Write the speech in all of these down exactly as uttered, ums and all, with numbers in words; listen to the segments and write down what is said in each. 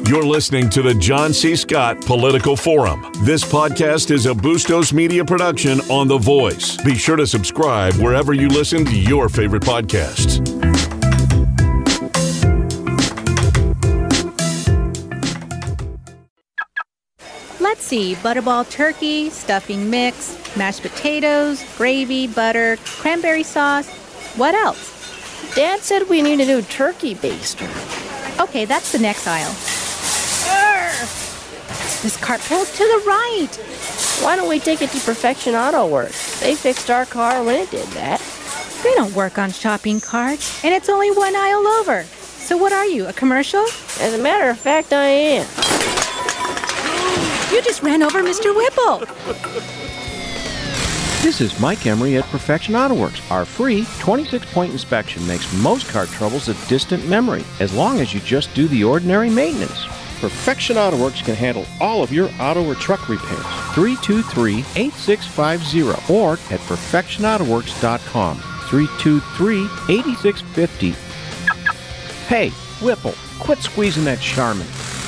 You're listening to the John C. Scott Political Forum. This podcast is a Bustos Media production on The Voice. Be sure to subscribe wherever you listen to your favorite podcasts. Let's see, butterball turkey, stuffing mix, mashed potatoes, gravy, butter, cranberry sauce. What else? Dad said we need a new turkey baster. Okay, that's the next aisle. Urgh! This cart pulled to the right. Why don't we take it to Perfection Auto Works? They fixed our car when it did that. They don't work on shopping carts, and it's only one aisle over. So what are you, a commercial? As a matter of fact, I am. You just ran over Mister Whipple. This is Mike Emery at Perfection Auto Works. Our free twenty-six point inspection makes most car troubles a distant memory, as long as you just do the ordinary maintenance. Perfection Auto Works can handle all of your auto or truck repairs. three two three, eight six five zero or at perfection auto works dot com. three two three, eight six five zero. Hey, Whipple, quit squeezing that Charmin.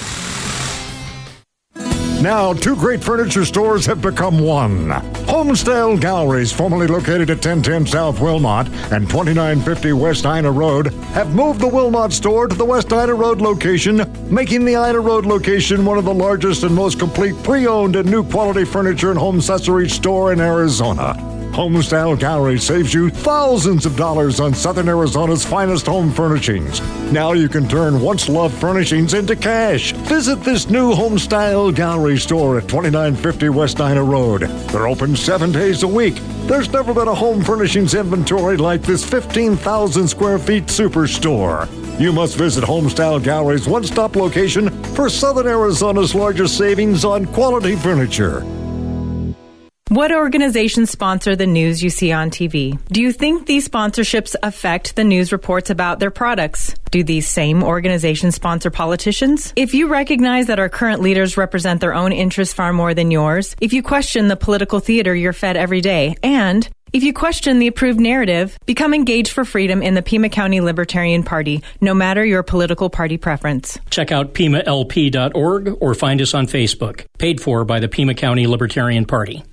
Now, two great furniture stores have become one. Homestyle Galleries, formerly located at ten ten South Wilmot and twenty-nine fifty West Ina Road, have moved the Wilmot store to the West Ina Road location, making the Ina Road location one of the largest and most complete pre-owned and new quality furniture and home accessories store in Arizona. Homestyle Gallery saves you thousands of dollars on Southern Arizona's finest home furnishings. Now you can turn once-loved furnishings into cash. Visit this new Homestyle Gallery store at twenty-nine fifty West Ina Road. They're open seven days a week. There's never been a home furnishings inventory like this fifteen thousand square feet superstore. You must visit Homestyle Gallery's one-stop location for Southern Arizona's largest savings on quality furniture. What organizations sponsor the news you see on T V? Do you think these sponsorships affect the news reports about their products? Do these same organizations sponsor politicians? If you recognize that our current leaders represent their own interests far more than yours, if you question the political theater you're fed every day, and if you question the approved narrative, become engaged for freedom in the Pima County Libertarian Party, no matter your political party preference. Check out pima l p dot org or find us on Facebook. Paid for by the Pima County Libertarian Party.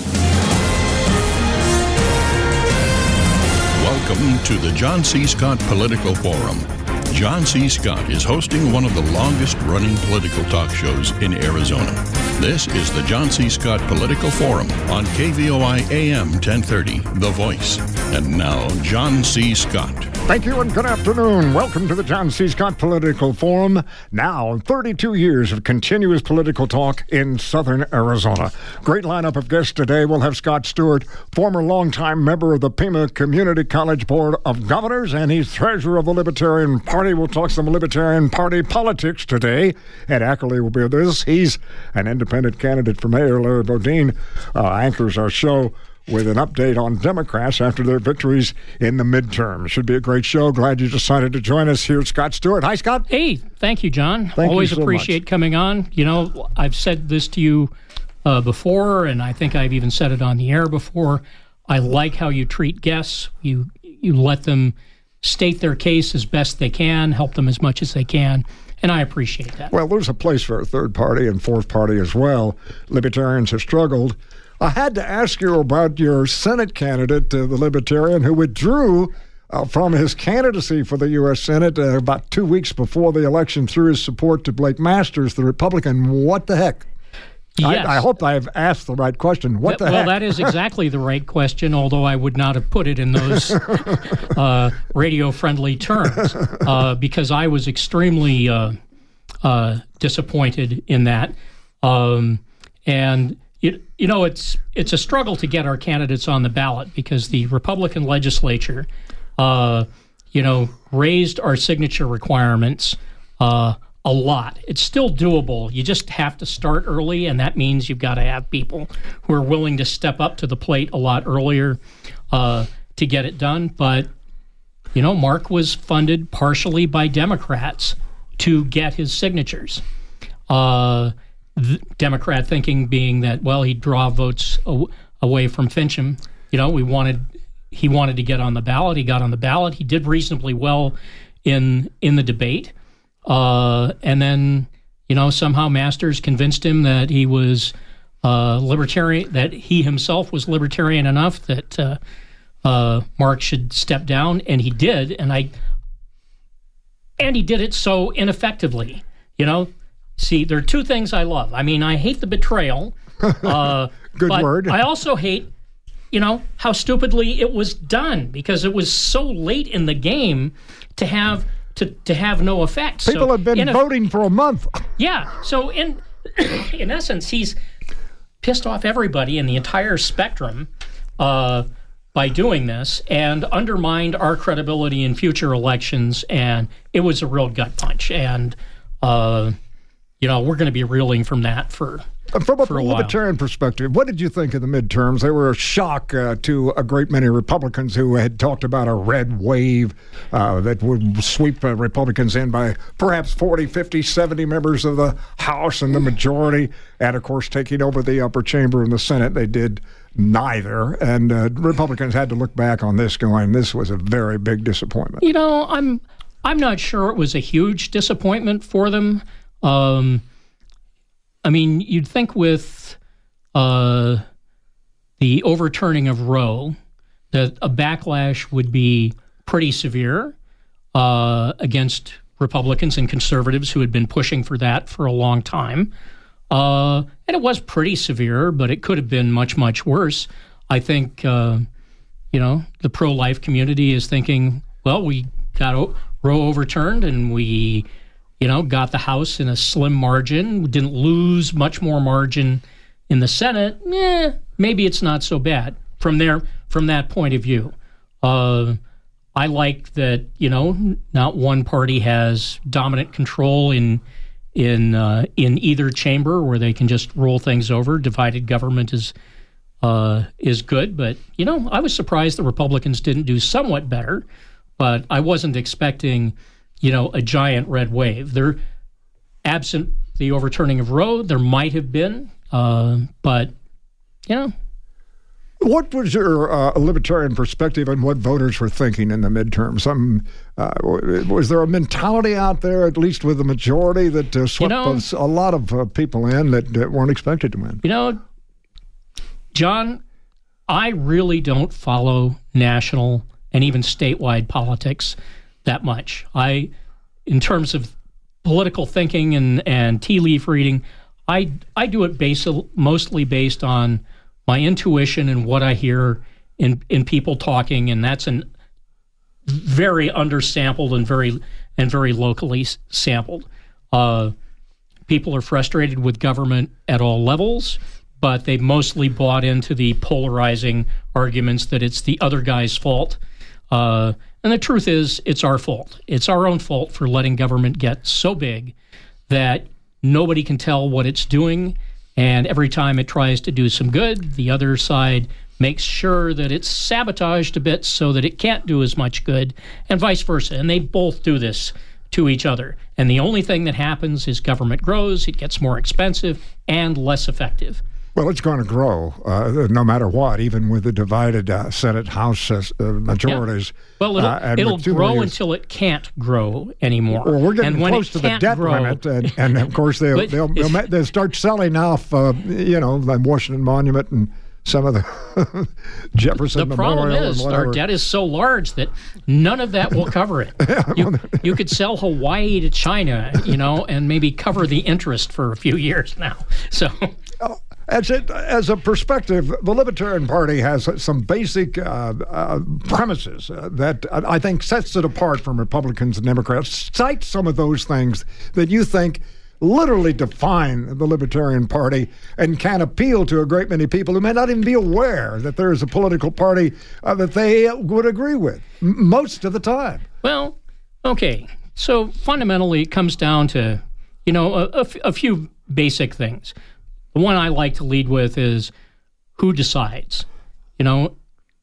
Welcome to the John C. Scott Political Forum. John C. Scott is hosting one of the longest-running political talk shows in Arizona. This is the John C. Scott Political Forum on K V O I A M ten thirty, The Voice. And now, John C. Scott. Thank you and good afternoon. Welcome to the John C. Scott Political Forum. Now, thirty-two years of continuous political talk in Southern Arizona. Great lineup of guests today. We'll have Scott Stewart, former longtime member of the Pima Community College Board of Governors, and he's treasurer of the Libertarian Party. We'll talk some Libertarian Party politics today. Ed Ackerley will be with us. He's an independent candidate for mayor. Larry Bodine uh, anchors our show with an update on Democrats after their victories in the midterm. Should be a great show. Glad you decided to join us here. Scott Stewart. Hi, Scott. Hey, thank you, John. Thank Always you so appreciate much. coming on. You know, I've said this to you uh, before, and I think I've even said it on the air before. I like how you treat guests. You you let them state their case as best they can, help them as much as they can, and I appreciate that. Well, there's a place for a third party and fourth party as well. Libertarians have struggled. I had to ask you about your Senate candidate, uh, the Libertarian, who withdrew uh, from his candidacy for the U S Senate uh, about two weeks before the election through his support to Blake Masters, the Republican. What the heck? Yes. I, I hope I've asked the right question. What that, the well, heck? Well, that is exactly the right question, although I would not have put it in those uh, radio-friendly terms, uh, because I was extremely uh, uh, disappointed in that. Um, and You, you know, it's it's a struggle to get our candidates on the ballot because the Republican legislature, uh, you know, raised our signature requirements uh, a lot. It's still doable. You just have to start early, and that means you've got to have people who are willing to step up to the plate a lot earlier uh, to get it done. But, you know, Mark was funded partially by Democrats to get his signatures. Uh The Democrat thinking being that, well, he'd draw votes aw- away from Fincham. You know, we wanted he wanted to get on the ballot. He got on the ballot. He did reasonably well in in the debate. Uh, and then, you know, somehow Masters convinced him that he was uh, libertarian, that he himself was libertarian enough that uh, uh, Mark should step down, and he did, and I, and he did it so ineffectively. You know, see, there are two things I love. I mean, I hate the betrayal. Uh, Good but word. I also hate, you know, how stupidly it was done, because it was so late in the game to have to, to have no effect. People so have been a, voting for a month. Yeah. So in in essence, he's pissed off everybody in the entire spectrum uh, by doing this, and undermined our credibility in future elections. And it was a real gut punch. And uh, you know, we're going to be reeling from that for. From a, For a libertarian perspective, what did you think of the midterms? They were a shock uh, to a great many Republicans who had talked about a red wave uh, that would sweep uh, Republicans in by perhaps forty, fifty, seventy members of the House and the majority, and of course taking over the upper chamber in the Senate. They did neither, and uh, Republicans had to look back on this going, this was a very big disappointment. You know, I'm I'm not sure it was a huge disappointment for them. Um I mean, you'd think with uh, the overturning of Roe that a backlash would be pretty severe uh, against Republicans and conservatives who had been pushing for that for a long time. Uh, and it was pretty severe, but it could have been much, much worse. I think, uh, you know, the pro-life community is thinking, well, we got o- Roe overturned and we... You know, got the House in a slim margin, didn't lose much more margin in the Senate. Eh, maybe it's not so bad from there, from that point of view. Uh, I like that, you know, not one party has dominant control in in uh, in either chamber where they can just roll things over. Divided government is uh, is good, but you know, I was surprised the Republicans didn't do somewhat better, but I wasn't expecting. You know, a giant red wave. There, absent the overturning of Roe, there might have been, uh, but, you know. What was your uh, libertarian perspective on what voters were thinking in the midterms? Some, uh, was there a mentality out there, at least with the majority, that uh, swept you know, a lot of uh, people in that, that weren't expected to win? You know, John, I really don't follow national and even statewide politics that much. I, in terms of political thinking and, and tea leaf reading, I I do it based, mostly based on my intuition and what I hear in in people talking, and that's an very undersampled and very and very locally sampled. Uh, people are frustrated with government at all levels, but they've mostly bought into the polarizing arguments that it's the other guy's fault. Uh, and the truth is, it's our fault. It's our own fault for letting government get so big that nobody can tell what it's doing. And every time it tries to do some good, the other side makes sure that it's sabotaged a bit so that it can't do as much good, and vice versa. And they both do this to each other. And the only thing that happens is government grows, it gets more expensive and less effective. Well, it's going to grow uh, no matter what, even with the divided uh, Senate House uh, majorities. Yeah. Well, it'll, uh, it'll grow years, until it can't grow anymore. Well, we're getting and when close to the debt grow, limit, and, and of course they'll, they'll, they'll, they'll start selling off, uh, you know, the Washington Monument and some of the Jefferson the Memorial. The problem is our debt is so large that none of that will cover it. yeah, you, you could sell Hawaii to China, you know, and maybe cover the interest for a few years now. So. As, it, as a perspective, the Libertarian Party has some basic uh, uh, premises uh, that I think sets it apart from Republicans and Democrats. Cite some of those things that you think literally define the Libertarian Party and can appeal to a great many people who may not even be aware that there is a political party uh, that they would agree with m- most of the time. Well, okay. So fundamentally, it comes down to, you know, a, a, f- a few basic things. The one I like to lead with is who decides. You know,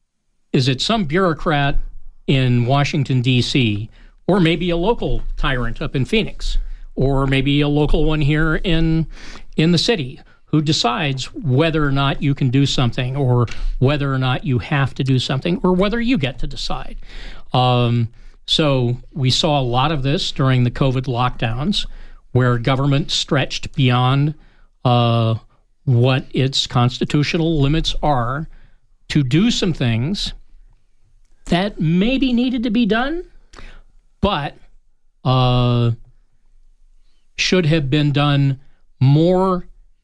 is it some bureaucrat in Washington, D C, or maybe a local tyrant up in Phoenix, or maybe a local one here in in the city who decides whether or not you can do something, or whether or not you have to do something, or whether you get to decide. Um, so we saw a lot of this during the COVID lockdowns, where government stretched beyond uh, what its constitutional limits are to do some things that maybe needed to be done, but uh, should have been done more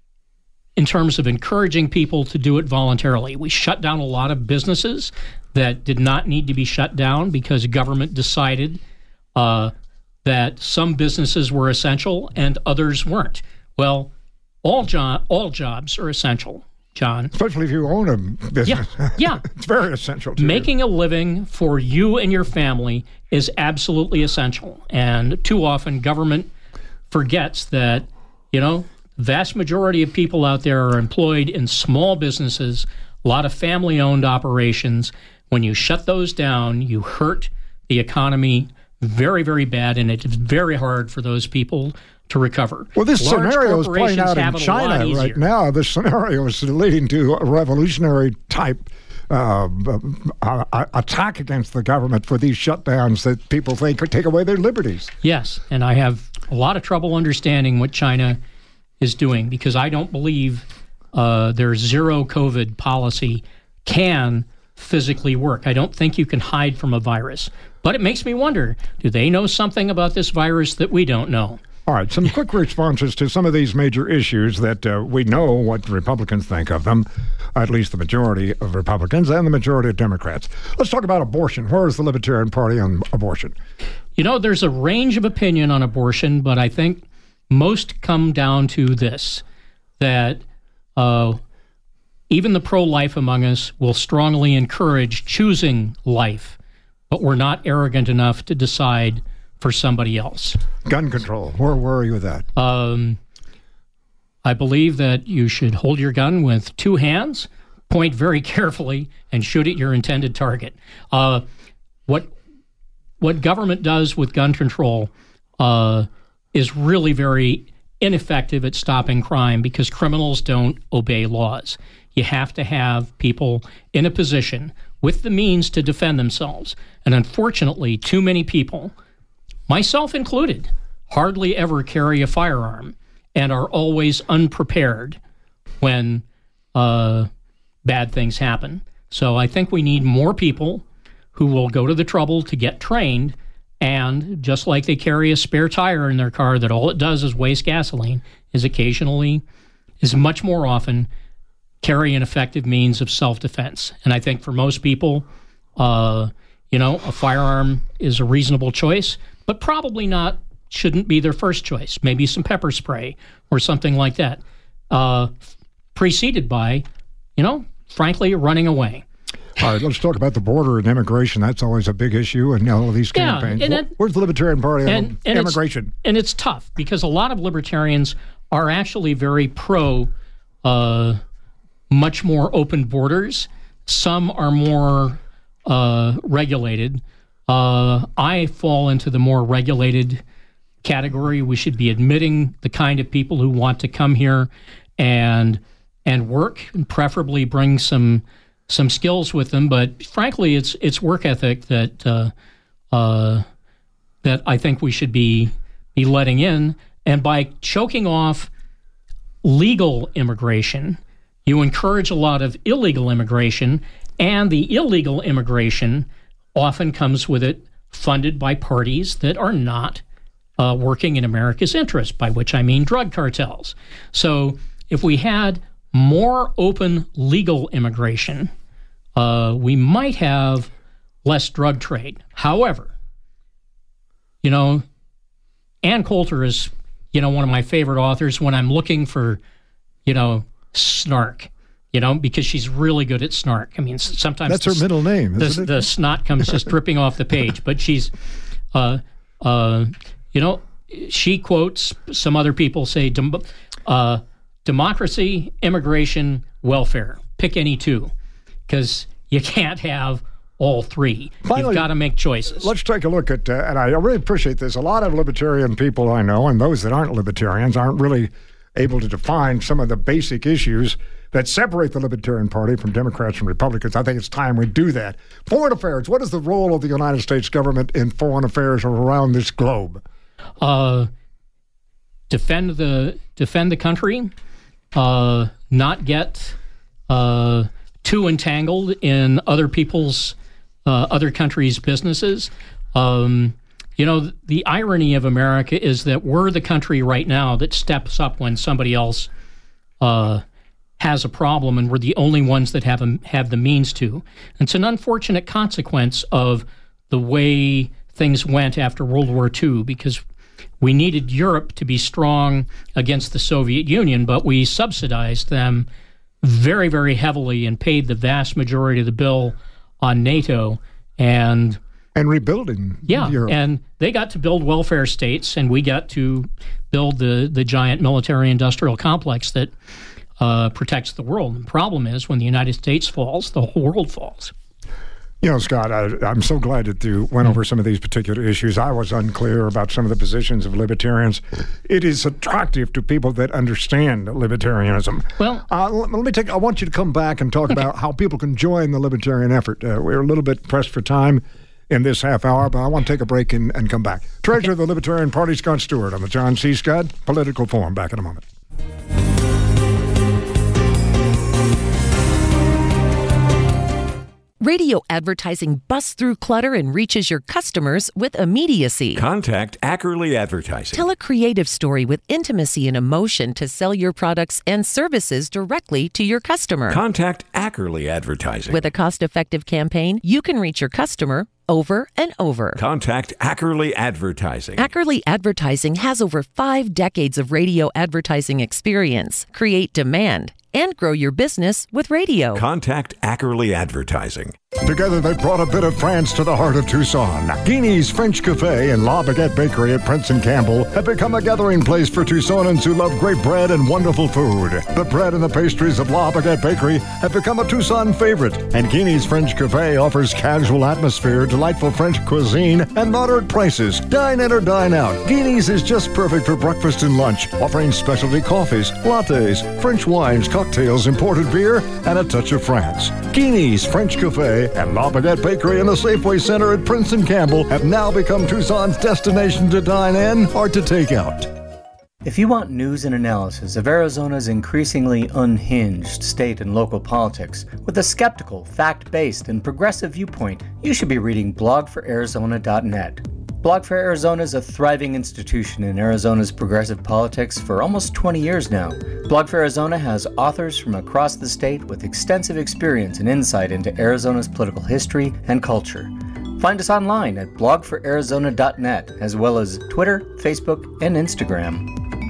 in terms of encouraging people to do it voluntarily. We shut down a lot of businesses that did not need to be shut down because government decided uh, that some businesses were essential and others weren't. Well, all jo- all jobs are essential, John. Especially if you own a business. Yeah, yeah. It's very essential to Making you. a living for you and your family is absolutely essential. And too often government forgets that, you know, the vast majority of people out there are employed in small businesses, a lot of family-owned operations. When you shut those down, you hurt the economy very, very bad, and it's very hard for those people to recover. Well, this Large scenario is playing out in China right now. This scenario is leading to a revolutionary type uh, uh, attack against the government for these shutdowns that people think could take away their liberties. Yes, and I have a lot of trouble understanding what China is doing because I don't believe uh, their zero COVID policy can physically work. I don't think you can hide from a virus. But it makes me wonder, do they know something about this virus that we don't know? All right, some quick responses to some of these major issues that uh, we know what Republicans think of them, at least the majority of Republicans and the majority of Democrats. Let's talk about abortion. Where is the Libertarian Party on abortion? You know, there's a range of opinion on abortion, but I think most come down to this, that uh, even the pro-life among us will strongly encourage choosing life, but we're not arrogant enough to decide for somebody else. Gun control. Where, where are you with that? Um, I believe that you should hold your gun with two hands, point very carefully, and shoot at your intended target. Uh, what what government does with gun control uh, is really very ineffective at stopping crime because criminals don't obey laws. You have to have people in a position with the means to defend themselves. And unfortunately, too many people, myself included, hardly ever carry a firearm and are always unprepared when uh, bad things happen. So I think we need more people who will go to the trouble to get trained, and just like they carry a spare tire in their car that all it does is waste gasoline, is occasionally, is much more often, carry an effective means of self-defense. And I think for most people, uh, you know, a firearm is a reasonable choice, but probably not, shouldn't be their first choice. Maybe some pepper spray or something like that, uh, preceded by, you know, frankly, running away. All right, let's talk about the border and immigration. That's always a big issue in all of these campaigns. Yeah, and it, Where's the Libertarian Party and, on and immigration? It's, and it's tough because a lot of libertarians are actually very pro uh, much more open borders. Some are more uh, regulated. Uh, I fall into the more regulated category. We should be admitting the kind of people who want to come here and and work, and preferably bring some some skills with them. But frankly, it's it's work ethic that uh, uh, that I think we should be be letting in. And by choking off legal immigration, you encourage a lot of illegal immigration, and the illegal immigration often comes with it funded by parties that are not uh, working in America's interest, by which I mean drug cartels. So if we had more open legal immigration, uh, we might have less drug trade. However, you know, Ann Coulter is, you know, one of my favorite authors when I'm looking for, you know, snark, you know, because she's really good at snark. I mean, sometimes that's the, her middle name, isn't the, it? The snot comes just dripping off the page, but she's, uh, uh, you know, she quotes some other people say, dem- uh, democracy, immigration, welfare. Pick any two, because you can't have all three. Finally, you've got to make choices. Let's take a look at, uh, and I really appreciate this. A lot of libertarian people I know, and those that aren't libertarians, aren't really able to define some of the basic issues that separate the Libertarian Party from Democrats and Republicans. I think it's time we do that. Foreign affairs. What is the role of the United States government in foreign affairs around this globe? Uh, defend the defend the country, uh, not get uh, too entangled in other people's uh, other countries' businesses. Um, you know, the irony of America is that we're the country right now that steps up when somebody else uh, has a problem, and we're the only ones that have a, have the means to. And it's an unfortunate consequence of the way things went after World War Two, because we needed Europe to be strong against the Soviet Union, but we subsidized them very, very heavily and paid the vast majority of the bill on NATO. And and rebuilding yeah, Europe. And they got to build welfare states, and we got to build the, the giant military-industrial complex that uh, protects the world. The problem is when the United States falls, the whole world falls. You know, Scott, I, I'm so glad that you went over some of these particular issues. I was unclear about some of the positions of libertarians. It is attractive to people that understand libertarianism. Well, uh, let, let me take. I want you to come back and talk okay. about how people can join the libertarian effort. Uh, we're a little bit pressed for time in this half hour, but I want to take a break and, and come back. Treasurer okay. of the Libertarian Party, Scott Stewart, on the John C. Scott Political Forum. Back in a moment. Radio advertising busts through clutter and reaches your customers with immediacy. Contact Ackerley Advertising. Tell a creative story with intimacy and emotion to sell your products and services directly to your customer. Contact Ackerley Advertising. With a cost-effective campaign, you can reach your customer over and over. Contact Ackerley Advertising. Ackerley Advertising has over five decades of radio advertising experience. Create demand and grow your business with radio. Contact Ackerley Advertising. Together they've brought a bit of France to the heart of Tucson. Guinea's French Cafe and La Baguette Bakery at Prince and Campbell have become a gathering place for Tucsonans who love great bread and wonderful food. The bread and the pastries of La Baguette Bakery have become a Tucson favorite, and Guinea's French Cafe offers casual atmosphere, delightful French cuisine, and moderate prices. Dine in or dine out. Guinea's is just perfect for breakfast and lunch, offering specialty coffees, lattes, French wines, cocktails, imported beer, and a touch of France. Guinea's French Cafe and La Baguette Bakery in the Safeway Center at Prince and Campbell have now become Tucson's destination to dine in or to take out. If you want news and analysis of Arizona's increasingly unhinged state and local politics with a skeptical, fact-based, and progressive viewpoint, you should be reading blog for arizona dot net. Blog for Arizona is a thriving institution in Arizona's progressive politics for almost twenty years now. Blog for Arizona has authors from across the state with extensive experience and insight into Arizona's political history and culture. Find us online at blog for arizona dot net, as well as Twitter, Facebook, and Instagram.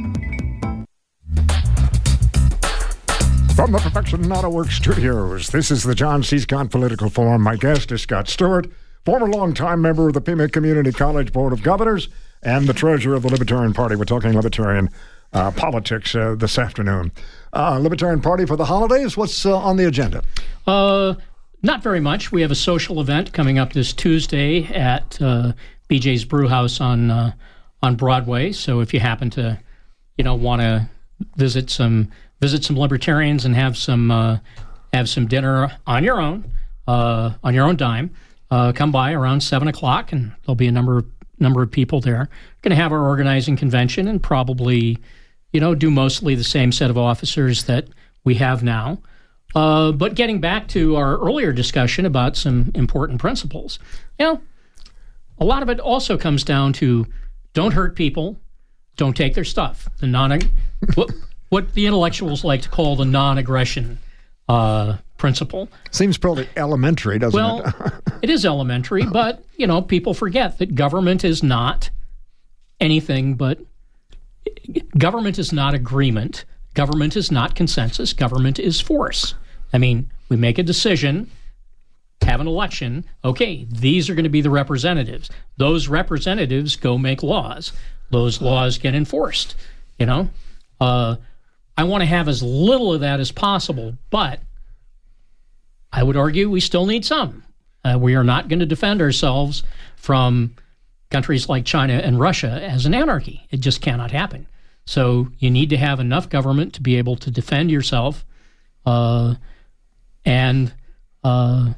From the Perfection Auto Works Studios, this is the John C. Scott Political Forum. My guest is Scott Stewart, former longtime member of the Pima Community College Board of Governors and the treasurer of the Libertarian Party. We're talking Libertarian uh, politics uh, this afternoon. Uh, Libertarian Party for the holidays, what's uh, on the agenda? Uh, not very much. We have a social event coming up this Tuesday at uh, B J's Brewhouse on uh, on Broadway. So if you happen to, you know, want to visit some visit some libertarians and have some uh, have some dinner on your own, uh, on your own dime, Uh, come by around seven o'clock, and there'll be a number of number of people there. We're going to have our organizing convention and probably, you know, do mostly the same set of officers that we have now. Uh, but getting back to our earlier discussion about some important principles, you know, a lot of it also comes down to don't hurt people, don't take their stuff. The non what, what the intellectuals like to call the non-aggression uh, principle. Seems probably elementary, doesn't well, it? Well, it is elementary, but, you know, people forget that government is not anything but, government is not agreement. Government is not consensus. Government is force. I mean, we make a decision, have an election. Okay, these are going to be the representatives. Those representatives go make laws. Those laws get enforced, you know? Uh, I want to have as little of that as possible, but I would argue we still need some. Uh, we are not going to defend ourselves from countries like China and Russia as an anarchy. It just cannot happen. So you need to have enough government to be able to defend yourself uh, and, uh,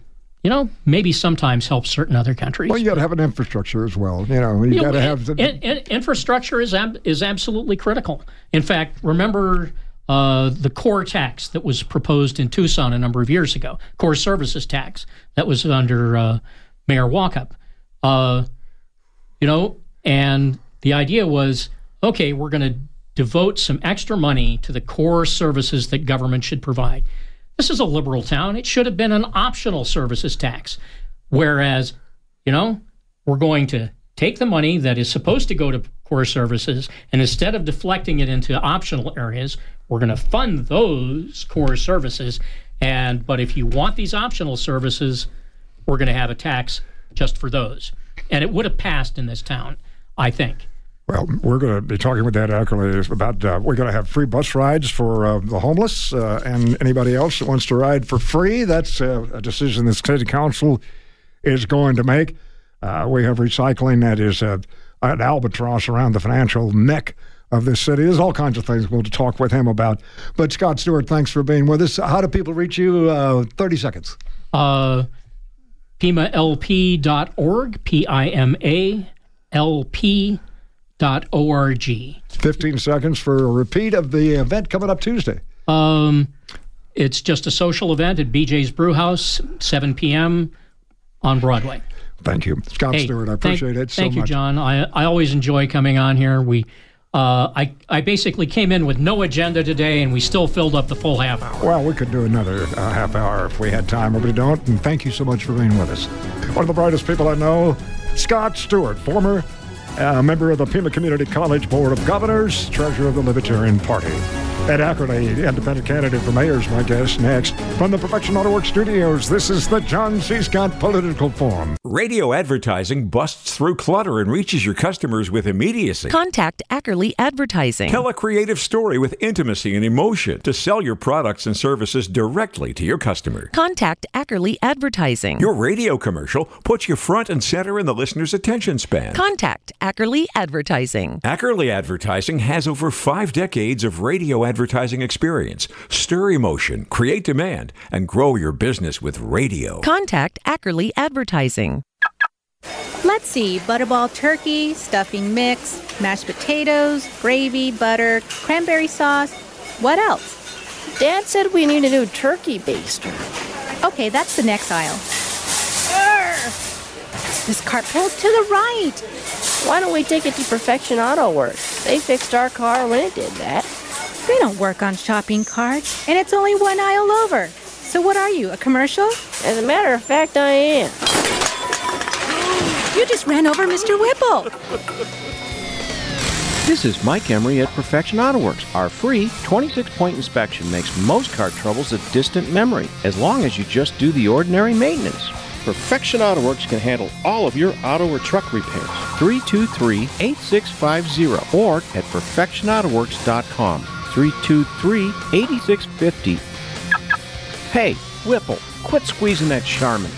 you know, maybe sometimes helps certain other countries. Well, you got to have an infrastructure as well. You know, you, you got to have the in, in, infrastructure is ab- is absolutely critical. In fact, remember uh, the core tax that was proposed in Tucson a number of years ago, core services tax that was under uh, Mayor Walkup. Uh, you know, and the idea was, okay, we're going to devote some extra money to the core services that government should provide. This is a liberal town. It should have been an optional services tax. Whereas, you know, we're going to take the money that is supposed to go to core services, and instead of deflecting it into optional areas, we're going to fund those core services. And but if you want these optional services, we're going to have a tax just for those. And it would have passed in this town, I think. Well, we're going to be talking with Ed Ackerley about uh, we're going to have free bus rides for uh, the homeless uh, and anybody else that wants to ride for free. That's uh, a decision the city council is going to make. Uh, we have recycling that is uh, an albatross around the financial neck of this city. There's all kinds of things we'll talk with him about. But Scott Stewart, thanks for being with us. How do people reach you? Uh, thirty seconds. Uh, P I M A L P dot org, P I M A L P dot O R G. fifteen seconds for a repeat of the event coming up Tuesday. Um, it's just a social event at B J's Brewhouse, seven p.m. on Broadway. Thank you. Scott hey, Stewart, I appreciate thank, it so thank much. Thank you, John. I, I always enjoy coming on here. We, uh, I, I basically came in with no agenda today, and we still filled up the full half hour. Well, we could do another uh, half hour if we had time, but we don't. And thank you so much for being with us. One of the brightest people I know, Scott Stewart, former a member of the Pima Community College Board of Governors, treasurer of the Libertarian Party. Ed Ackerley, independent candidate for mayor, is my guest. Next, from the Perfection Auto Works studios, this is the John C. Scott Political Forum. Radio advertising busts through clutter and reaches your customers with immediacy. Contact Ackerley Advertising. Tell a creative story with intimacy and emotion to sell your products and services directly to your customer. Contact Ackerley Advertising. Your radio commercial puts you front and center in the listener's attention span. Contact Ackerley Advertising. Ackerley Advertising has over five decades of radio advertising experience. Stir emotion, create demand, and grow your business with radio. Contact Ackerley Advertising. Let's see, butterball turkey, stuffing mix, mashed potatoes, gravy, butter, cranberry sauce. What else? Dad said we need to do turkey baster. Okay, that's the next aisle. Urgh! This cart pulled to the right. Why don't we take it to Perfection Auto Works? They fixed our car when it did that. They don't work on shopping carts, and it's only one aisle over. So what are you, a commercial? As a matter of fact, I am. You just ran over Mister Whipple. This is Mike Emery at Perfection Auto Works. Our free twenty-six point inspection makes most car troubles a distant memory, as long as you just do the ordinary maintenance. Perfection Auto Works can handle all of your auto or truck repairs. three two three, eight six five zero or at perfection auto works dot com. three two three, eight six five zero. Hey, Whipple, quit squeezing that Charmin.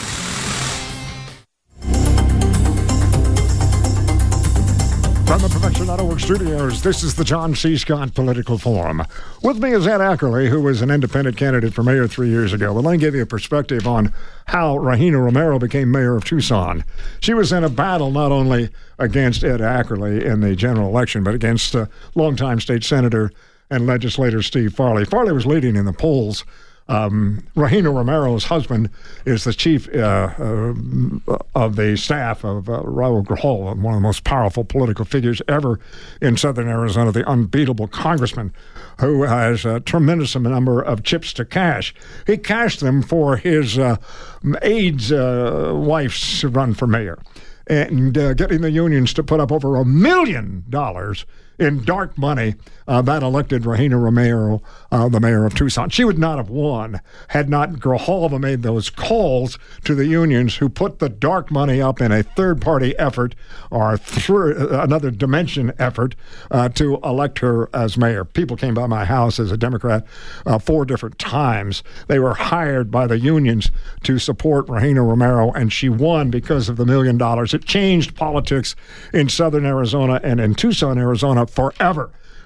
From the Perfection Auto Works studios, this is the John C. Scott Political Forum. With me is Ed Ackerley, who was an independent candidate for mayor three years ago. Well, let me give you a perspective on how Rahina Romero became mayor of Tucson. She was in a battle not only against Ed Ackerley in the general election, but against uh, longtime state senator and legislator Steve Farley. Farley was leading in the polls. Um, Rahina Romero's husband is the chief uh, uh, of the staff of uh, Raul Grajal, one of the most powerful political figures ever in southern Arizona, the unbeatable congressman who has a tremendous number of chips to cash. He cashed them for his uh, aide's uh, wife's run for mayor, and uh, getting the unions to put up over a million dollars in dark money. Uh, that elected Rahina Romero, uh, the mayor of Tucson. She would not have won had not Grijalva made those calls to the unions who put the dark money up in a third-party effort or through another dimension effort uh, to elect her as mayor. People came by my house as a Democrat uh, four different times. They were hired by the unions to support Rahina Romero, and she won because of the million dollars. It changed politics in southern Arizona and in Tucson, Arizona forever,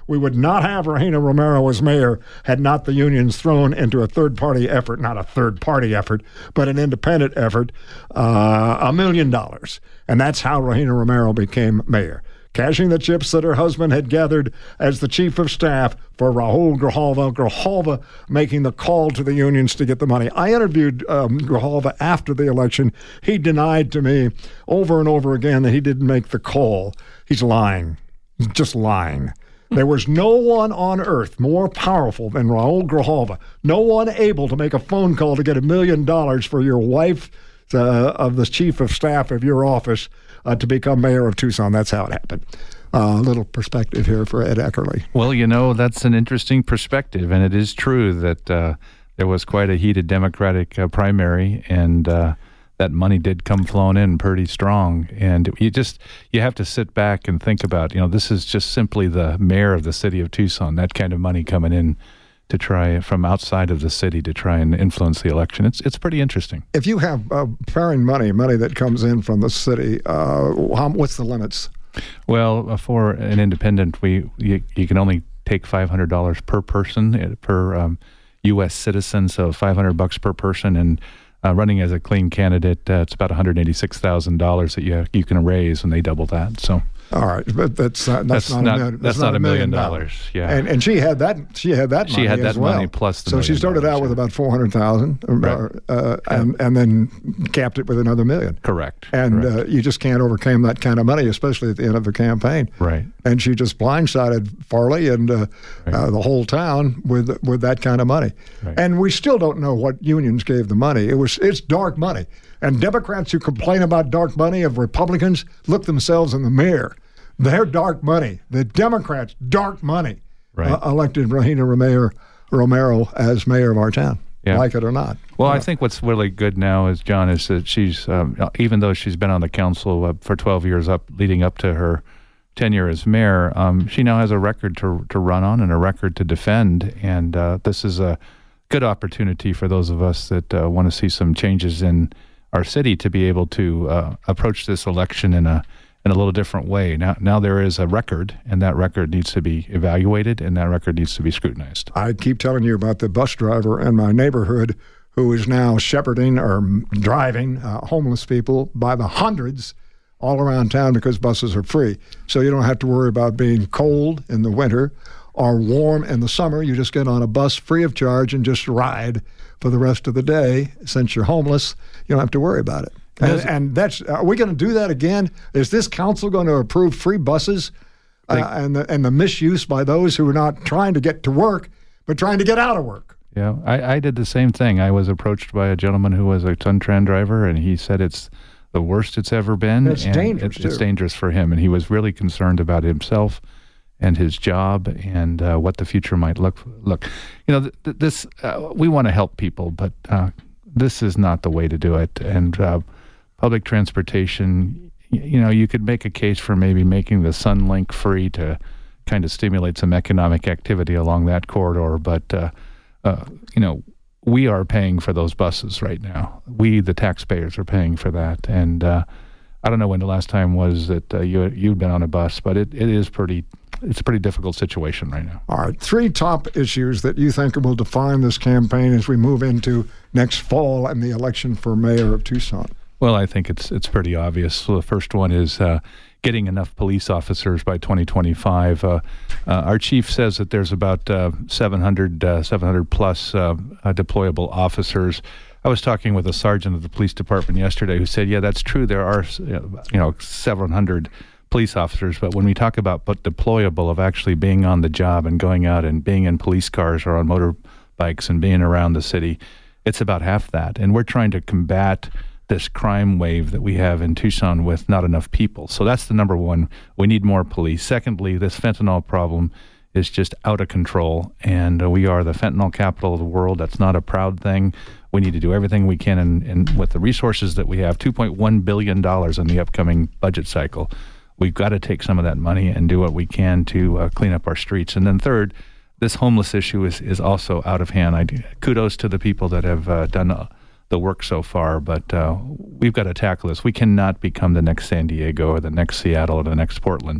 we would not have Regina Romero as mayor had not the unions thrown into a third-party effort, not a third-party effort, but an independent effort, uh, a million dollars. And that's how Regina Romero became mayor, cashing the chips that her husband had gathered as the chief of staff for Raul Grijalva, Grijalva making the call to the unions to get the money. I interviewed um, Grijalva after the election. He denied to me over and over again that he didn't make the call. He's lying, just lying. There was no one on earth more powerful than Raul Grijalva, no one able to make a phone call to get a million dollars for your wife uh, of the chief of staff of your office uh, to become mayor of Tucson. That's how it happened. A uh, little perspective here for Ed Eckerly. Well, you know, that's an interesting perspective, and it is true that uh, there was quite a heated Democratic uh, primary, and uh, that money did come flowing in pretty strong. And you just, you have to sit back and think about, you know, this is just simply the mayor of the city of Tucson, that kind of money coming in to try from outside of the city to try and influence the election. It's it's pretty interesting. If you have uh, foreign money, money that comes in from the city, uh, how, what's the limits? Well, uh, for an independent, we you, you can only take five hundred dollars per person, per um, U S citizen, so five hundred bucks per person, and Uh, running as a clean candidate, uh, it's about one hundred eighty-six thousand dollars that you you can raise, and they double that. So, all right, but that's uh, that's, that's not, not, a million, that's that's not not a million dollars. dollars. Yeah, and and she had that she had that money she had that as well. money plus the so she started dollars, out with yeah. about four hundred thousand, right. uh, and and then capped it with another million. Correct. And Correct. Uh, you just can't overcome that kind of money, especially at the end of the campaign. Right. And she just blindsided Farley and uh, right. uh, the whole town with with that kind of money. Right. And we still don't know what unions gave the money. It was it's dark money. And Democrats who complain about dark money of Republicans look themselves in the mirror. They're dark money. The Democrats, dark money, right. uh, elected Regina Romero, Romero as mayor of our town, yeah. like it or not. Well, uh, I think what's really good now is, John, is that she's, um, even though she's been on the council uh, for twelve years up, leading up to her tenure as mayor, um, she now has a record to to run on and a record to defend. And uh, this is a good opportunity for those of us that uh, want to see some changes in our city to be able to uh, approach this election in a in a little different way. Now, now there is a record, and that record needs to be evaluated, and that record needs to be scrutinized. I keep telling you about the bus driver in my neighborhood who is now shepherding or driving uh, homeless people by the hundreds all around town because buses are free. So you don't have to worry about being cold in the winter or warm in the summer. You just get on a bus free of charge and just ride for the rest of the day. Since you're homeless, you don't have to worry about it. And, and that's, are we going to do that again? Is this council going to approve free buses uh, and, the, and the misuse by those who are not trying to get to work, but trying to get out of work? Yeah, I, I did the same thing. I was approached by a gentleman who was a Suntran driver, and he said it's the worst it's ever been. It's and dangerous, it, It's too. dangerous for him, and he was really concerned about himself and his job and uh, what the future might look look. You know, th- th- this uh, we want to help people, but uh, this is not the way to do it. And uh, public transportation, y- you know, you could make a case for maybe making the Sunlink free to kind of stimulate some economic activity along that corridor. But uh, uh, you know, we are paying for those buses right now. We, the taxpayers, are paying for that. And uh, I don't know when the last time was that uh, you you'd been on a bus, but it, it is pretty. It's a pretty difficult situation right now. All right. Three top issues that you think will define this campaign as we move into next fall and the election for mayor of Tucson. Well, I think it's it's pretty obvious. So the first one is uh, getting enough police officers by twenty twenty-five. Uh, uh, our chief says that there's about uh, seven hundred, uh, seven hundred plus uh, uh, deployable officers. I was talking with a sergeant of the police department yesterday who said, yeah, that's true. There are, you know, several hundred police officers, but when we talk about but deployable of actually being on the job and going out and being in police cars or on motorbikes and being around the city, it's about half that. And we're trying to combat this crime wave that we have in Tucson with not enough people. So that's the number one. We need more police. Secondly, this fentanyl problem is just out of control, and uh, we are the fentanyl capital of the world. That's not a proud thing. We need to do everything we can in, in, with the resources that we have, two point one billion dollars in the upcoming budget cycle. We've got to take some of that money and do what we can to uh, clean up our streets. And then third, this homeless issue is, is also out of hand. I do, kudos to the people that have uh, done uh, the work so far, but uh, we've got to tackle this. We cannot become the next San Diego or the next Seattle or the next Portland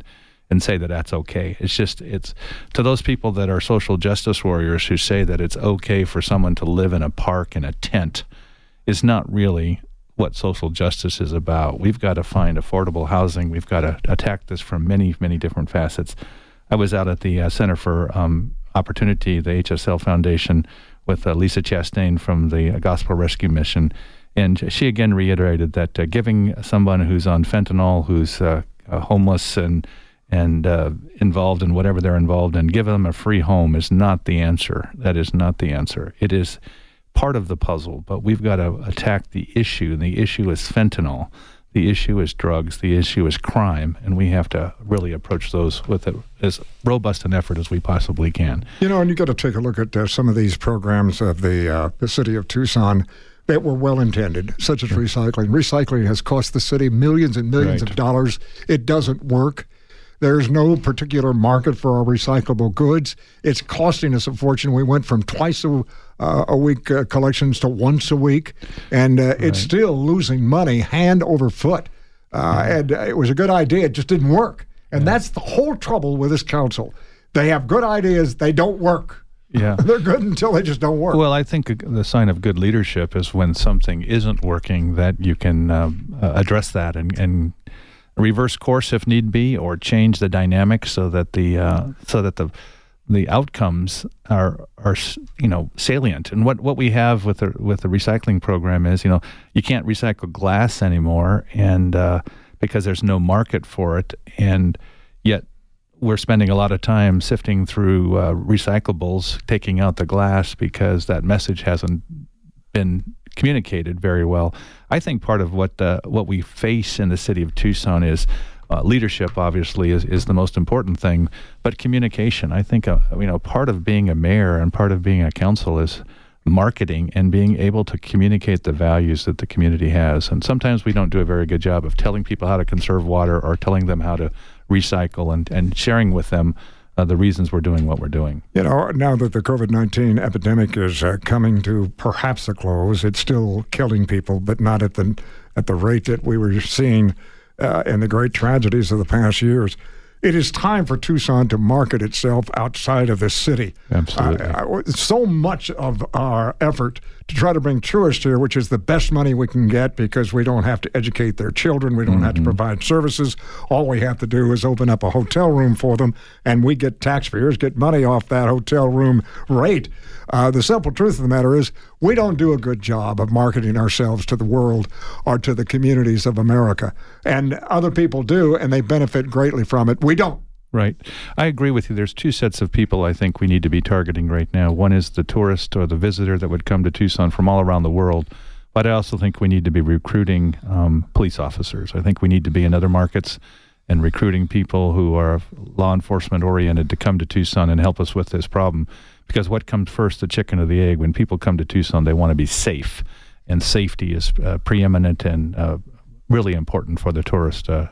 and say that that's okay. It's just, it's to those people that are social justice warriors who say that it's okay for someone to live in a park in a tent is not really what social justice is about. We've got to find affordable housing. We've got to attack this from many, many different facets. I was out at the uh, Center for um, Opportunity, the H S L Foundation, with uh, Lisa Chastain from the Gospel Rescue Mission, and she again reiterated that uh, giving someone who's on fentanyl, who's uh, uh, homeless and and uh, involved in whatever they're involved in, give them a free home is not the answer. That is not the answer. It is part of the puzzle, but we've got to attack the issue. The issue is fentanyl. The issue is drugs. The issue is crime, and we have to really approach those with a, as robust an effort as we possibly can. You know, and you got to take a look at uh, some of these programs of the uh, the city of Tucson that were well-intended, such as recycling. Recycling has cost the city millions and millions Right. of dollars. It doesn't work. There's no particular market for our recyclable goods. It's costing us a fortune. We went from twice a, uh, a week uh, collections to once a week, and uh, right. it's still losing money hand over foot. Uh, yeah. And uh, it was a good idea. It just didn't work. And yeah. that's the whole trouble with this council. They have good ideas. They don't work. Yeah, they're good until they just don't work. Well, I think the sign of good leadership is when something isn't working, that you can um, uh, address that and, and reverse course if need be, or change the dynamic so that the uh, so that the the outcomes are are you know salient. And what, what we have with the with the recycling program is, you know, you can't recycle glass anymore, and uh, because there's no market for it, and yet we're spending a lot of time sifting through uh, recyclables, taking out the glass because that message hasn't been communicated very well. I think part of what uh, what we face in the city of Tucson is uh, leadership. Obviously, is, is the most important thing, but communication. I think uh, you know part of being a mayor and part of being a council is marketing and being able to communicate the values that the community has. And sometimes we don't do a very good job of telling people how to conserve water or telling them how to recycle and, and sharing with them uh, the reasons we're doing what we're doing. You know, now that the COVID nineteen epidemic is uh, coming to perhaps a close, it's still killing people, but not at the at the rate that we were seeing uh, in the great tragedies of the past years. It is time for Tucson to market itself outside of the city. Absolutely. Uh, so much of our effort to try to bring tourists here, which is the best money we can get because we don't have to educate their children, we don't mm-hmm. have to provide services. All we have to do is open up a hotel room for them, and we get taxpayers get money off that hotel room rate. Uh, the simple truth of the matter is we don't do a good job of marketing ourselves to the world or to the communities of America. And other people do, and they benefit greatly from it. We don't. Right. I agree with you. There's two sets of people I think we need to be targeting right now. One is the tourist or the visitor that would come to Tucson from all around the world. But I also think we need to be recruiting um, police officers. I think we need to be in other markets and recruiting people who are law enforcement oriented to come to Tucson and help us with this problem. Because what comes first, the chicken or the egg? When people come to Tucson, they want to be safe. And safety is uh, preeminent and uh, really important for the tourist uh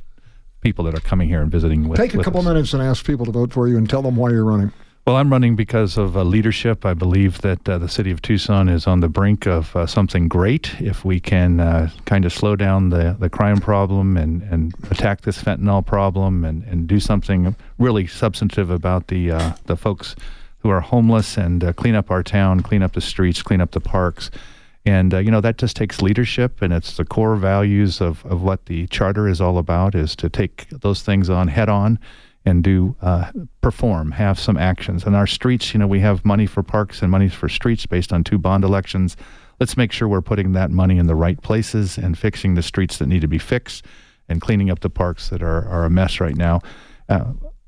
people that are coming here and visiting with Take a with couple us. minutes and ask people to vote for you and tell them why you're running. Well, I'm running because of uh, leadership. I believe that uh, the city of Tucson is on the brink of uh, something great. If we can uh, kind of slow down the, the crime problem and, and attack this fentanyl problem and, and do something really substantive about the uh, the folks who are homeless and uh, clean up our town, clean up the streets, clean up the parks. And, uh, you know, that just takes leadership, and it's the core values of, of what the charter is all about, is to take those things on head on and do uh, perform, have some actions. And our streets, you know, we have money for parks and money for streets based on two bond elections. Let's make sure we're putting that money in the right places and fixing the streets that need to be fixed and cleaning up the parks that are, are a mess right now. Uh,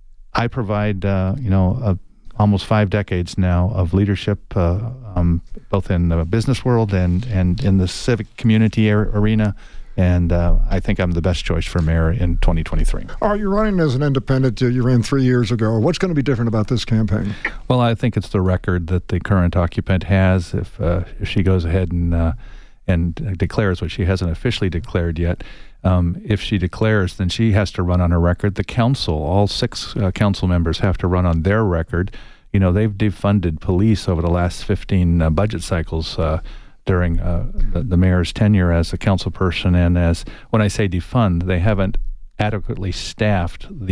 I provide, uh, you know, a almost five decades now of leadership, uh, um, both in the business world and, and in the civic community ar- arena. And uh, I think I'm the best choice for mayor in twenty twenty-three. Are you running as an independent? You ran three years ago. What's going to be different about this campaign? Well, I think it's the record that the current occupant has. If, uh, if she goes ahead and uh, and declares what she hasn't officially declared yet, Um, if she declares, then she has to run on her record. The council, all six uh, council members have to run on their record. You know, they've defunded police over the last fifteen uh, budget cycles uh, during uh, the, the mayor's tenure as a council person. And as when I say defund, they haven't adequately staffed the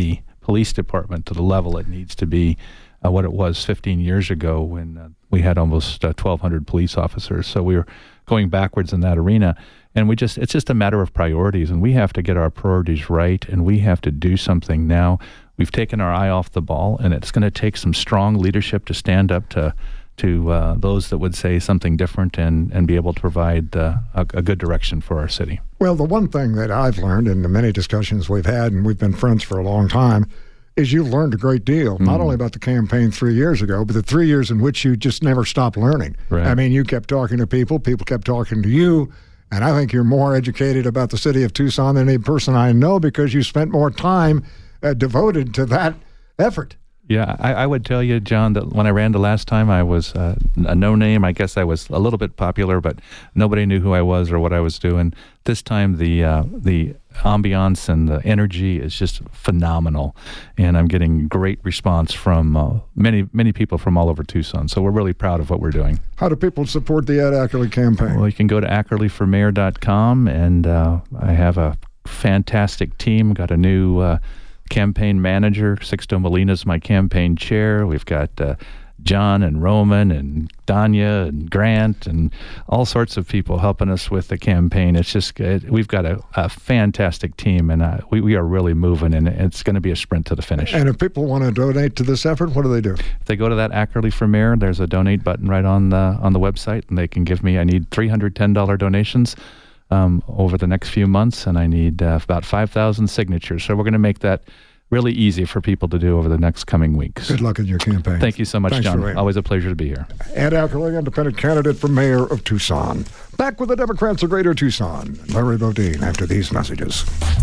police department to the level it needs to be, uh, what it was fifteen years ago when uh, we had almost uh, twelve hundred police officers. So we were going backwards in that arena. And we just it's just a matter of priorities, and we have to get our priorities right, and we have to do something now. We've taken our eye off the ball, and it's going to take some strong leadership to stand up to to uh, those that would say something different and, and be able to provide uh, a, a good direction for our city. Well, the one thing that I've learned in the many discussions we've had, and we've been friends for a long time, is you've learned a great deal, mm. not only about the campaign three years ago, but the three years in which you just never stopped learning. Right. I mean, you kept talking to people, people kept talking to you, and I think you're more educated about the city of Tucson than any person I know because you spent more time uh, devoted to that effort. Yeah, I, I would tell you, John, that when I ran the last time, I was uh, a no-name. I guess I was a little bit popular, but nobody knew who I was or what I was doing. This time, the uh, the ambiance and the energy is just phenomenal, and I'm getting great response from uh, many, many people from all over Tucson. So we're really proud of what we're doing. How do people support the Ed Ackerley campaign? Well, you can go to ackerley for mayor dot com, and uh, I have a fantastic team. Got a new Uh, campaign manager. Sixto Molina's my campaign chair. We've got uh, John and Roman and Danya and Grant and all sorts of people helping us with the campaign. It's just, it, we've got a, a fantastic team, and uh, we, we are really moving, and it's going to be a sprint to the finish. And if people want to donate to this effort, what do they do? If they go to that Ackerley for Mayor, there's a donate button right on the on the website, and they can give me, I need three hundred ten dollars donations um, over the next few months, and I need uh, about five thousand signatures. So we're going to make that really easy for people to do over the next coming weeks. Good luck in your campaign. Thank you so much, Thanks, John. Ray. Always a pleasure to be here. Ed Ackerley, independent candidate for mayor of Tucson. Back with the Democrats of Greater Tucson. Larry Bodine after these messages.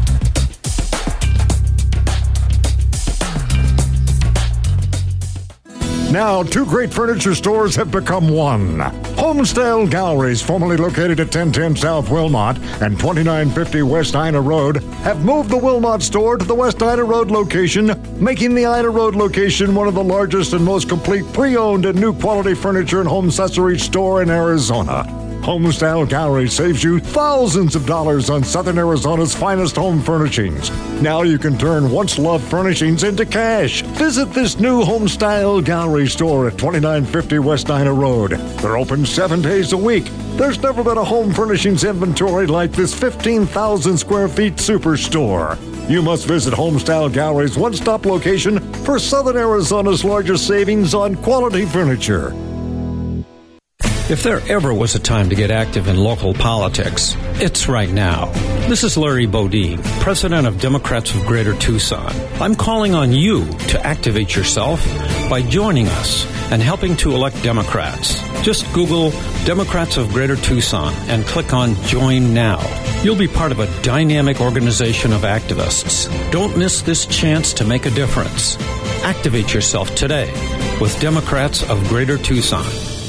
Now, two great furniture stores have become one. Homestyle Galleries, formerly located at ten ten South Wilmot and twenty-nine fifty West Ina Road, have moved the Wilmot store to the West Ina Road location, making the Ina Road location one of the largest and most complete pre-owned and new quality furniture and home accessories store in Arizona. Homestyle Gallery saves you thousands of dollars on Southern Arizona's finest home furnishings. Now you can turn once-loved furnishings into cash. Visit this new Homestyle Gallery store at twenty-nine fifty West Ina Road. They're open seven days a week. There's never been a home furnishings inventory like this fifteen thousand square feet superstore. You must visit Homestyle Gallery's one-stop location for Southern Arizona's largest savings on quality furniture. If there ever was a time to get active in local politics, it's right now. This is Larry Bodine, president of Democrats of Greater Tucson. I'm calling on you to activate yourself by joining us and helping to elect Democrats. Just Google Democrats of Greater Tucson and click on Join Now. You'll be part of a dynamic organization of activists. Don't miss this chance to make a difference. Activate yourself today with Democrats of Greater Tucson.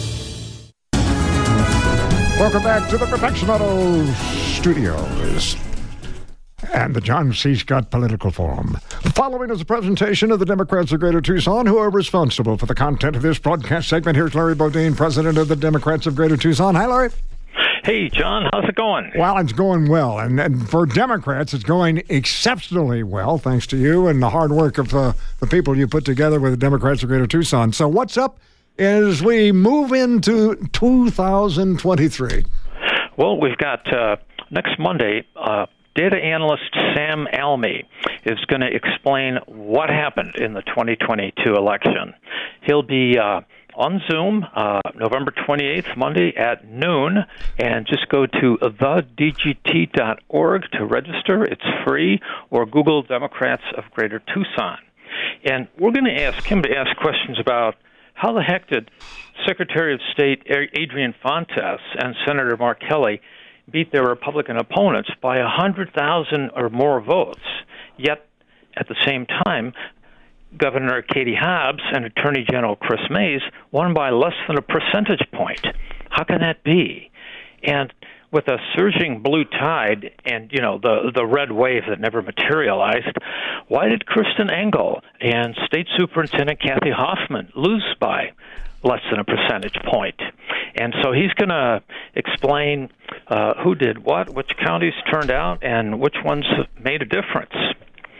Welcome back to the Perfection Auto Studios and the John C. Scott Political Forum. Following is a presentation of the Democrats of Greater Tucson, who are responsible for the content of this broadcast segment. Here's Larry Bodine, president of the Democrats of Greater Tucson. Hi, Larry. Hey, John. How's it going? Well, it's going well. And, and for Democrats, it's going exceptionally well, thanks to you and the hard work of uh, the people you put together with the Democrats of Greater Tucson. So what's up as we move into two thousand twenty-three? Well, we've got uh, next Monday, uh, data analyst Sam Almy is going to explain what happened in the twenty twenty-two election. He'll be uh, on Zoom uh, November twenty-eighth, Monday at noon, and just go to the d g t dot org to register. It's free, or Google Democrats of Greater Tucson. And we're going to ask him to ask questions about how the heck did Secretary of State Adrian Fontes and Senator Mark Kelly beat their Republican opponents by one hundred thousand or more votes, yet at the same time, Governor Katie Hobbs and Attorney General Chris Mays won by less than a percentage point? How can that be? And with a surging blue tide and, you know, the the red wave that never materialized, why did Kristen Engel and State Superintendent Kathy Hoffman lose by less than a percentage point? And so he's going to explain uh, who did what, which counties turned out, and which ones made a difference.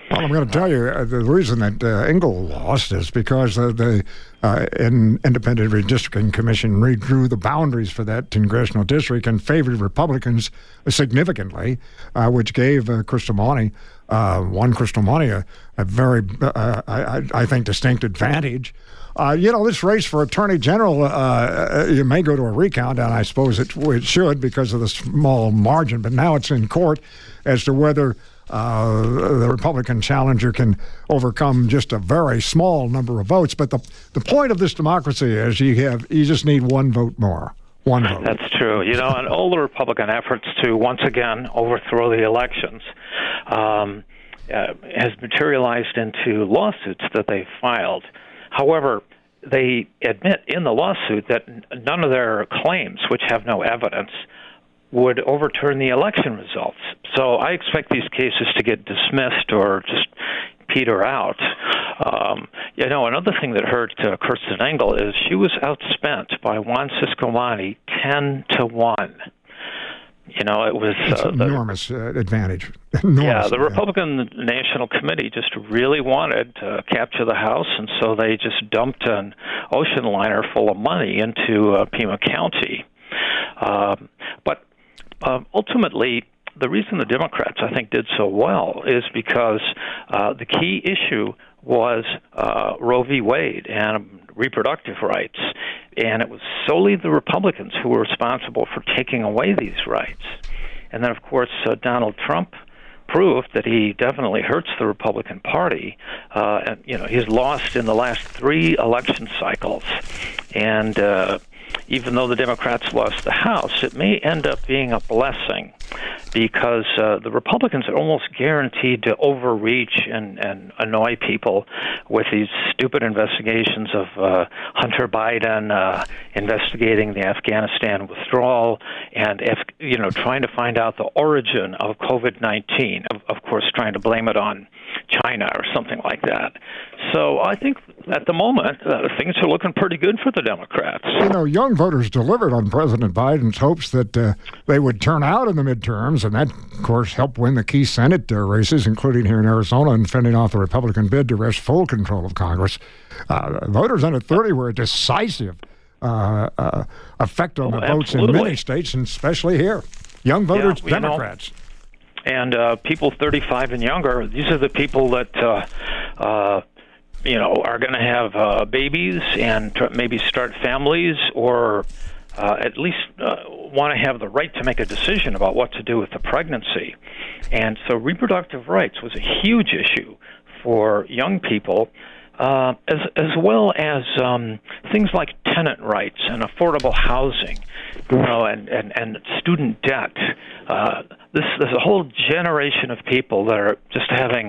Well, I'm going to tell you, uh, the reason that uh, Engel lost is because uh, the uh, in Independent Redistricting Commission redrew the boundaries for that congressional district and favored Republicans significantly, uh, which gave uh, Crystal uh, Juan Cristoboni a, a very, uh, I, I think, distinct advantage. Uh, you know, this race for Attorney General, uh, you may go to a recount, and I suppose it, it should because of the small margin, but now it's in court as to whether uh, the Republican challenger can overcome just a very small number of votes. But the the point of this democracy is you have you just need one vote more. One vote. That's true. You know, and all the Republican efforts to once again overthrow the elections um, uh, has materialized into lawsuits that they filed. However, they admit in the lawsuit that none of their claims, which have no evidence, would overturn the election results. So I expect these cases to get dismissed or just peter out. Um, you know, another thing that hurt uh, Kirsten Engel is she was outspent by Juan Cristoboni ten to one. You know, it was It's uh, an the, enormous uh, advantage. Enormous yeah, the advantage. Republican National Committee just really wanted to capture the House, and so they just dumped an ocean liner full of money into uh, Pima County. Um, but uh, ultimately, the reason the Democrats, I think, did so well is because uh, the key issue was uh, Roe v. Wade and reproductive rights, and it was solely the Republicans who were responsible for taking away these rights. And then, of course, uh, Donald Trump proved that he definitely hurts the Republican Party. Uh, and, you know, he's lost in the last three election cycles, and uh, even though the Democrats lost the House, it may end up being a blessing because uh, the Republicans are almost guaranteed to overreach and, and annoy people with these stupid investigations of uh, Hunter Biden uh, investigating the Afghanistan withdrawal and, if, you know, trying to find out the origin of COVID nineteen, of, of course trying to blame it on China or something like that. So I think at the moment, uh, things are looking pretty good for the Democrats. You know, young voters delivered on President Biden's hopes that uh, they would turn out in the midterms, and that, of course, helped win the key Senate uh, races, including here in Arizona, and fending off the Republican bid to wrest full control of Congress. Uh, voters under thirty were a decisive uh, uh, effect on oh, the votes absolutely. in many states, and especially here. Young voters, yeah, Democrats. Know, and uh, people thirty-five and younger, these are the people that... Uh, uh, you know, are going to have uh, babies and tr- maybe start families or uh, at least uh, want to have the right to make a decision about what to do with the pregnancy. And so reproductive rights was a huge issue for young people, uh, as, as well as um, things like tenant rights and affordable housing, you know, and, and, and student debt. Uh, this, there's a whole generation of people that are just having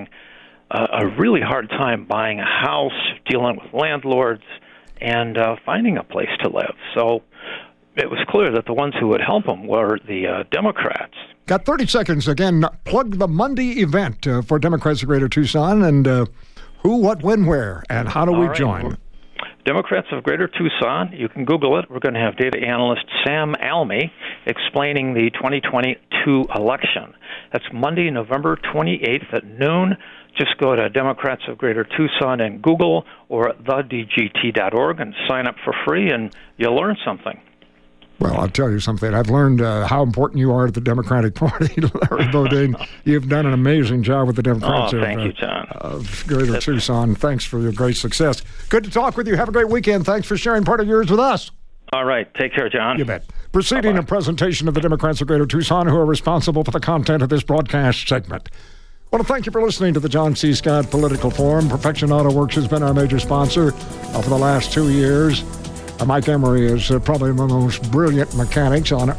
a really hard time buying a house, dealing with landlords, and uh, finding a place to live. So it was clear that the ones who would help them were the uh, Democrats. Got thirty seconds. Again, plug the Monday event uh, for Democrats of Greater Tucson, and uh, who, what, when, where, and how do All we right. join? Democrats of Greater Tucson, you can Google it. We're going to have data analyst Sam Almy explaining the twenty twenty-two election. That's Monday, November twenty-eighth at noon. Just go to Democrats of Greater Tucson and Google or the D G T dot org and sign up for free, and you'll learn something. Well, I'll tell you something. I've learned uh, how important you are to the Democratic Party, Larry Bodine. You've done an amazing job with the Democrats oh, of, thank uh, you, John. of Greater That's... Tucson. Thanks for your great success. Good to talk with you. Have a great weekend. Thanks for sharing part of yours with us. All right. Take care, John. You bet. Preceding Bye-bye. A presentation of the Democrats of Greater Tucson, who are responsible for the content of this broadcast segment. I want to thank you for listening to the John C. Scott Political Forum. Perfection Auto Works has been our major sponsor uh, for the last two years. Uh, Mike Emery is uh, probably one of the most brilliant mechanics on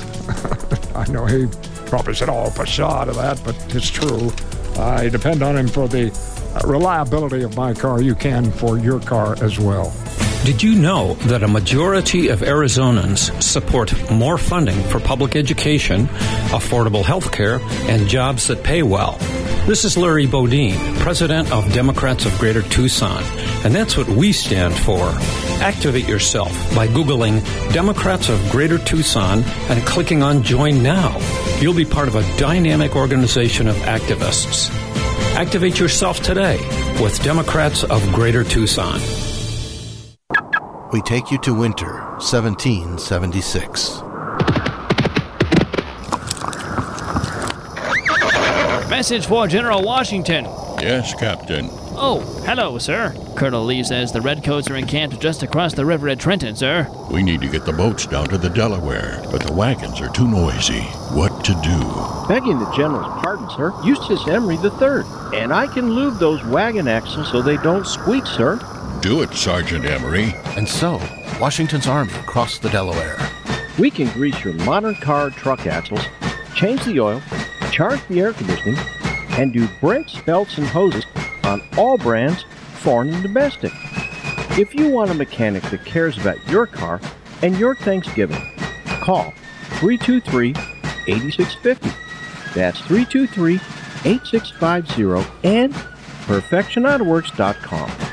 earth. I know he probably said, oh, facade of that, but it's true. I depend on him for the uh, reliability of my car. You can for your car as well. Did you know that a majority of Arizonans support more funding for public education, affordable health care, and jobs that pay well? This is Larry Bodine, president of Democrats of Greater Tucson, and that's what we stand for. Activate yourself by Googling Democrats of Greater Tucson and clicking on Join Now. You'll be part of a dynamic organization of activists. Activate yourself today with Democrats of Greater Tucson. We take you to winter, seventeen seventy-six. Message for General Washington. Yes, Captain. Oh, hello, sir. Colonel Lee says the Redcoats are encamped just across the river at Trenton, sir. We need to get the boats down to the Delaware, but the wagons are too noisy. What to do? Begging the General's pardon, sir, Eustace Emery the third, and I can lube those wagon axles so they don't squeak, sir. Do it, Sergeant Emery. And so, Washington's army crossed the Delaware. We can grease your modern car or truck axles, change the oil, charge the air conditioning, and do brakes, belts, and hoses on all brands, foreign and domestic. If you want a mechanic that cares about your car and your Thanksgiving, call three two three, eight six five zero. That's three two three, eight six five zero and perfection auto works dot com.